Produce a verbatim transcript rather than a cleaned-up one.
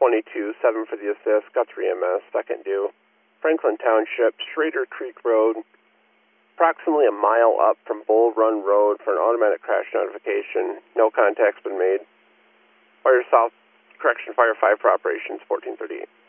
twenty-two, seven for the assist, Guthrie M S, second due. Franklin Township, Schrader Creek Road, approximately a mile up from Bull Run Road for an automatic crash notification. No contact's been made. Fire South, correction, Fire five for operations, fourteen thirty-eight.